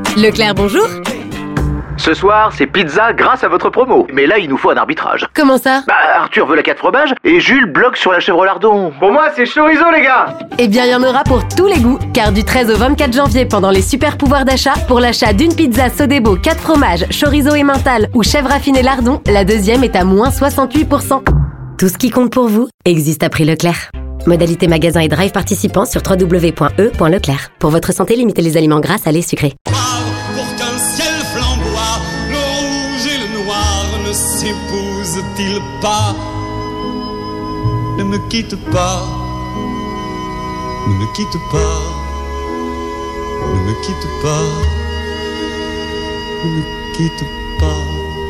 Leclerc, bonjour. Ce soir, c'est pizza grâce à votre promo. Mais là, il nous faut un arbitrage. Comment ça? Arthur veut la 4 fromages et Jules bloque sur la chèvre lardon. Pour moi, c'est chorizo, les gars. Eh bien, il y en aura pour tous les goûts, car du 13 au 24 janvier, pendant les super pouvoirs d'achat, pour l'achat d'une pizza Sodebo 4 fromages, chorizo et mental ou chèvre affinée lardon, la deuxième est à moins 68%. Tout ce qui compte pour vous existe à prix Leclerc. Modalité magasin et drive participants sur www.e.leclerc. Pour votre santé, limitez les aliments gras, salés, sucrés. Pour qu'un ciel flamboie, le rouge et le noir ne s'épousent-ils pas? Ne me quitte pas, ne me quitte pas, ne me quitte pas, ne me quitte pas.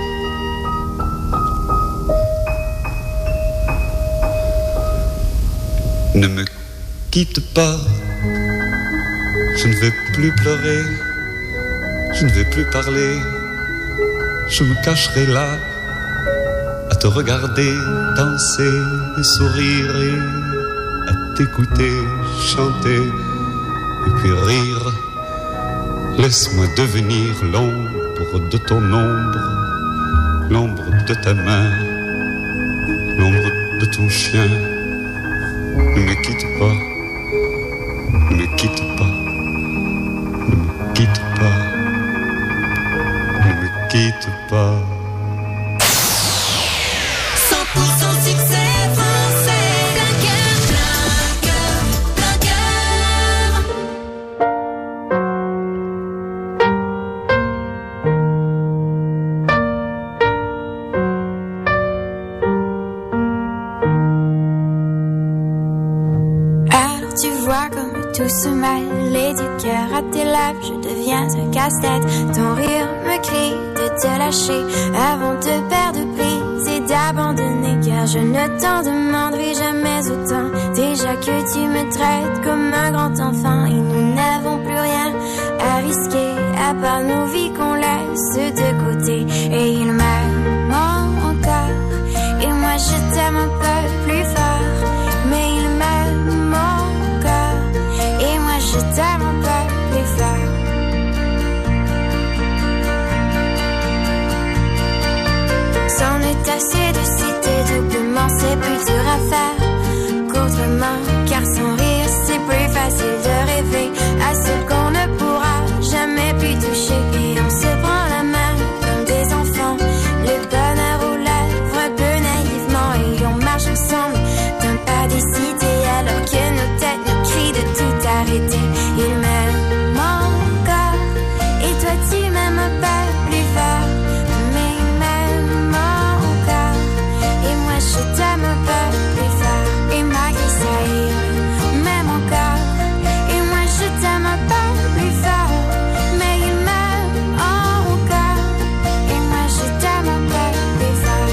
Ne me quitte pas, je ne vais plus pleurer, je ne vais plus parler, je me cacherai là, à te regarder danser et sourire et à t'écouter chanter et puis rire. Laisse-moi devenir l'ombre de ton ombre, l'ombre de ta main, l'ombre de ton chien. Ne me quitte pas, ne me quitte pas, ne me quitte pas, ne me quitte pas. 100% succès français, plein cœur, plein cœur, plein cœur. Alors tu vois comme tout se mêle et du cœur à tes lèvres je deviens un casse-tête. Ton rire me crie de te lâcher avant de perdre prise et d'abandonner, car je ne t'en demanderai jamais autant. Déjà que tu me traites comme un grand enfant et nous n'avons plus rien à risquer à part nos vies qu'on laisse de côté. Et il m'aime encore et moi je t'aime un peu plus fort, mais il m'aime encore et moi je t'aime un peu plus fort. C'en est assez de citer doublement, c'est plus dur à faire qu'autrement, car sans rire c'est plus facile de rêver à ce qu'on ne pourra jamais plus toucher. Et on se prend la main comme des enfants, le bonheur aux lèvres un peu naïvement, et on marche ensemble d'un pas décidé alors que nos têtes nous crient de tout arrêter. Il m'aime encore et toi tu m'aimes un peu plus fort, mais il m'aime encore et moi je t'aime un peu plus fort. Et malgré ça il m'aime encore et moi je t'aime un peu plus fort, mais il m'aime encore et moi je t'aime un peu plus fort.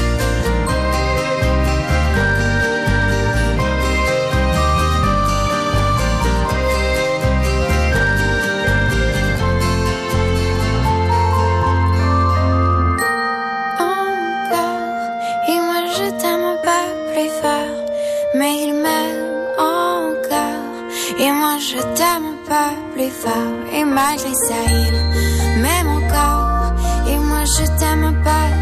Encore et moi je t'aime un peu plus fort, mais il m'aime encore et moi je t'aime un peu plus fort. Et malgré ça il m'aime encore et moi je t'aime un peu